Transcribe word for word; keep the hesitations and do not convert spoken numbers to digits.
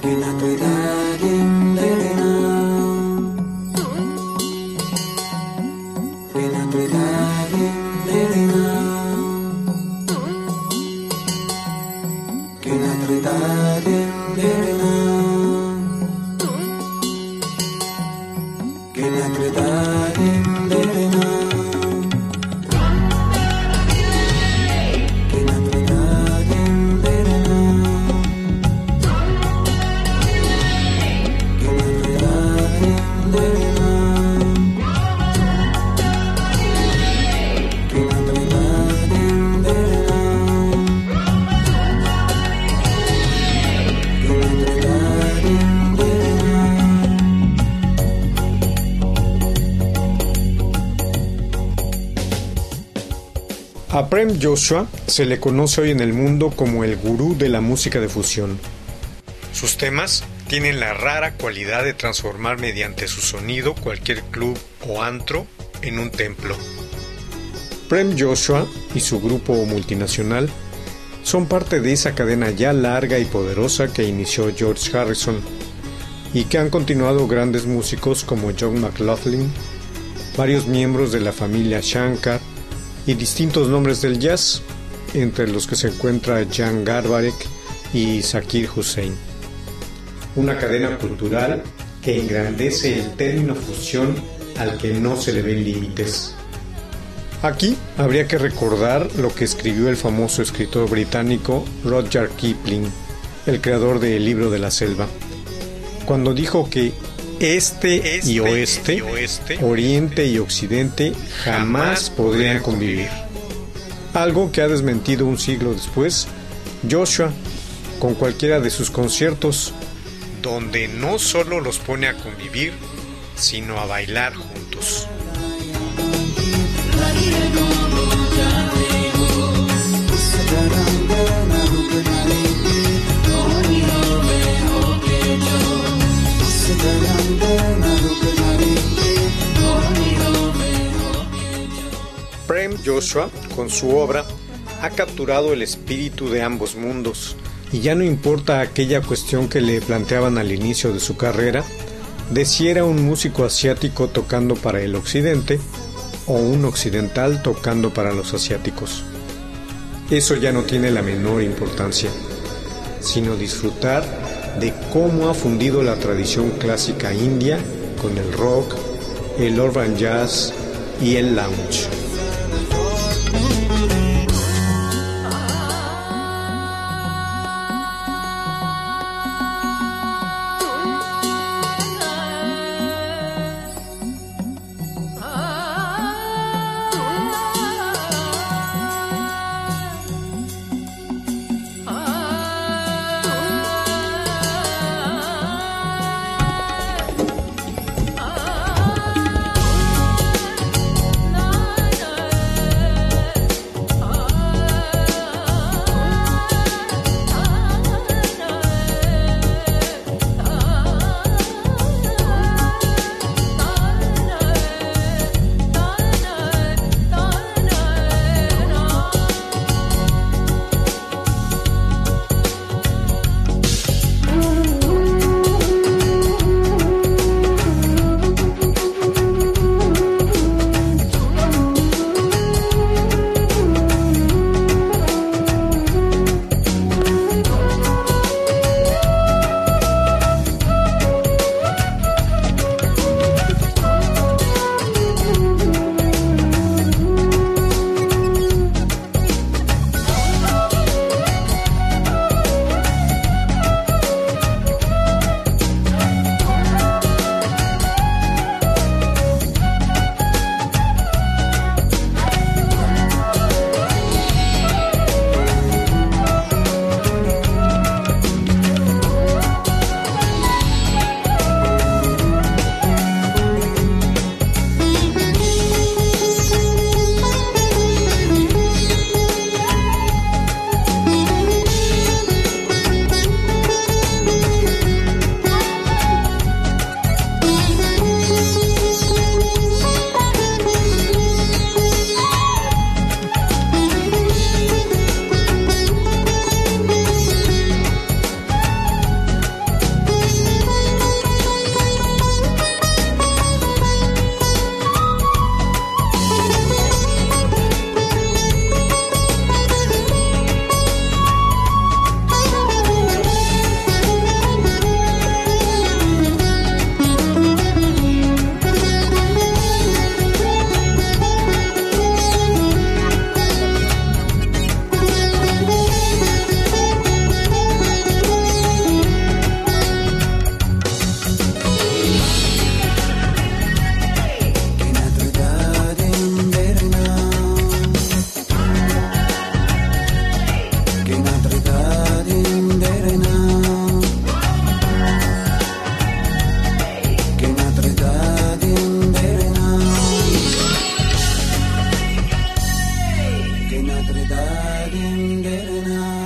A Prem Joshua se le conoce hoy en el mundo como el gurú de la música de fusión. Sus temas tienen la rara cualidad de transformar mediante su sonido cualquier club o antro en un templo. Prem Joshua y su grupo multinacional son parte de esa cadena ya larga y poderosa que inició George Harrison y que han continuado grandes músicos como John McLaughlin, varios miembros de la familia Shankar y distintos nombres del jazz, entre los que se encuentra Jan Garbarek y Zakir Hussain. Una cadena cultural que engrandece el término fusión al que no se le ven límites. Aquí habría que recordar lo que escribió el famoso escritor británico Rudyard Kipling, el creador de El libro de la selva, cuando dijo que Este, este y, oeste, y oeste, oriente y occidente jamás podrían convivir. Algo que ha desmentido un siglo después Joshua con cualquiera de sus conciertos, donde no solo los pone a convivir, sino a bailar juntos. Prem Joshua, con su obra, ha capturado el espíritu de ambos mundos, y ya no importa aquella cuestión que le planteaban al inicio de su carrera, de si era un músico asiático tocando para el occidente, o un occidental tocando para los asiáticos. Eso ya no tiene la menor importancia, sino disfrutar de cómo ha fundido la tradición clásica india con el rock, el urban jazz y el lounge. Natritadim Dirna